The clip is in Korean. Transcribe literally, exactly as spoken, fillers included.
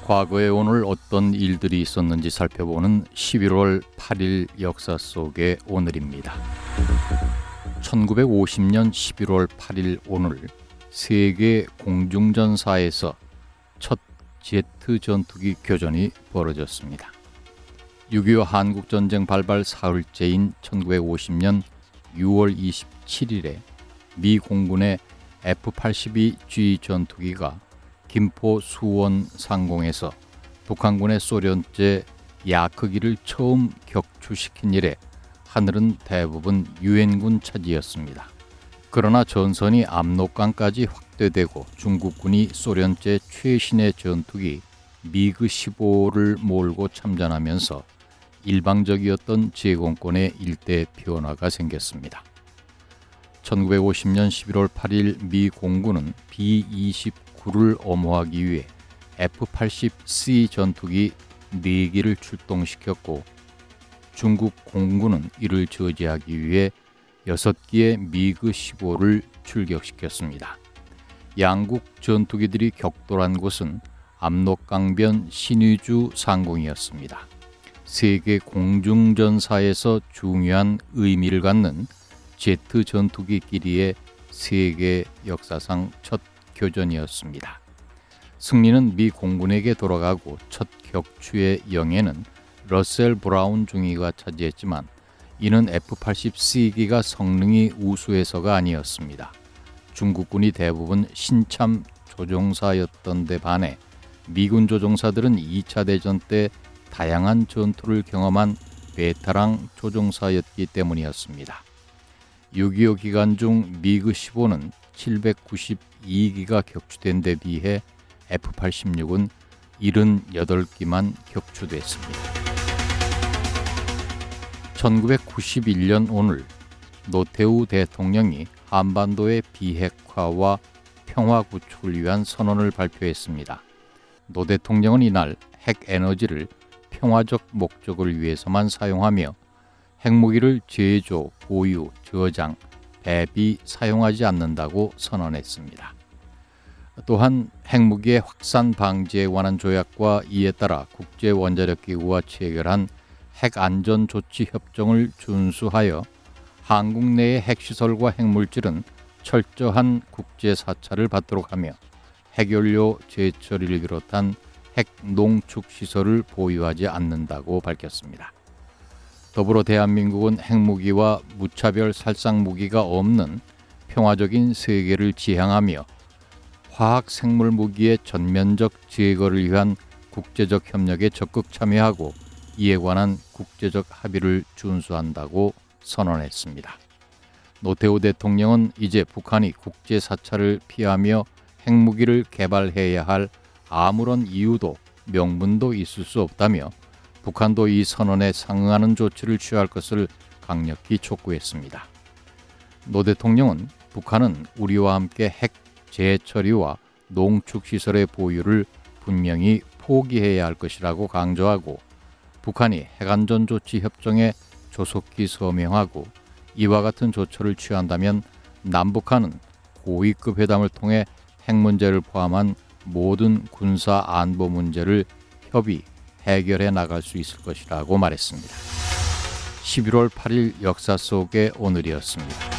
과거에 오늘 어떤 일들이 있었는지 살펴보는 십일월 팔일 역사 속의 오늘입니다. 천구백오십 년 십일월 팔일 오늘 세계 공중전사에서 첫 제트 전투기 교전이 벌어졌습니다. 육이오 한국전쟁 발발 사흘째인 천구백오십 년 유월 이십칠일에 미 공군의 에프 팔십이 지 전투기가 김포 수원 상공에서 북한군의 소련제 야크기를 처음 격추시킨 이래 하늘은 대부분 유엔군 차지였습니다. 그러나 전선이 압록강까지 확대되고 중국군이 소련제 최신의 전투기 미그 십오를 몰고 참전하면서 일방적이었던 제공권의 일대 변화가 생겼습니다. 천구백오십 년 십일월 팔일 미 공군은 비 이십구를 엄호하기 위해 에프 팔십 씨 전투기 네 기를 출동시켰고 중국 공군은 이를 저지하기 위해 여섯 기의 미그 십오를 출격시켰습니다. 양국 전투기들이 격돌한 곳은 압록강변 신의주 상공이었습니다. 세계 공중전사에서 중요한 의미를 갖는 제트 전투기끼리의 세계 역사상 첫 교전이었습니다. 승리는 미 공군에게 돌아가고 첫 격추의 영예는 러셀 브라운 중위가 차지했지만 이는 에프 팔십 씨기가 성능이 우수해서가 아니었습니다. 중국군이 대부분 신참 조종사였던 데 반해 미군 조종사들은 이 차 대전 때 다양한 전투를 경험한 베테랑 조종사였기 때문이었습니다. 육이오 기간 중 미그 십오는 칠백구십이 기가 격추된 데 비해 에프 팔십육은 칠십팔 기만 격추됐습니다. 천구백구십일 년 오늘 노태우 대통령이 한반도의 비핵화와 평화 구축을 위한 선언을 발표했습니다. 노 대통령은 이날 핵에너지를 평화적 목적을 위해서만 사용하며 핵무기를 제조, 보유, 저장, 배비 사용하지 않는다고 선언했습니다. 또한 핵무기의 확산 방지에 관한 조약과 이에 따라 국제원자력기구와 체결한 핵안전조치협정을 준수하여 한국 내의 핵시설과 핵물질은 철저한 국제사찰을 받도록 하며 핵연료 재처리를 비롯한 핵농축시설을 보유하지 않는다고 밝혔습니다. 더불어 대한민국은 핵무기와 무차별 살상무기가 없는 평화적인 세계를 지향하며 화학생물무기의 전면적 제거를 위한 국제적 협력에 적극 참여하고 이에 관한 국제적 합의를 준수한다고 선언했습니다. 노태우 대통령은 이제 북한이 국제사찰을 피하며 핵무기를 개발해야 할 아무런 이유도 명분도 있을 수 없다며 북한도 이 선언에 상응하는 조치를 취할 것을 강력히 촉구했습니다. 노 대통령은 북한은 우리와 함께 핵 재처리와 농축시설의 보유를 분명히 포기해야 할 것이라고 강조하고 북한이 핵안전조치협정에 조속히 서명하고 이와 같은 조처를 취한다면 남북한은 고위급 회담을 통해 핵 문제를 포함한 모든 군사 안보 문제를 협의, 해결해 나갈 수 있을 것이라고 말했습니다. 십일월 팔일 역사 속의 오늘이었습니다.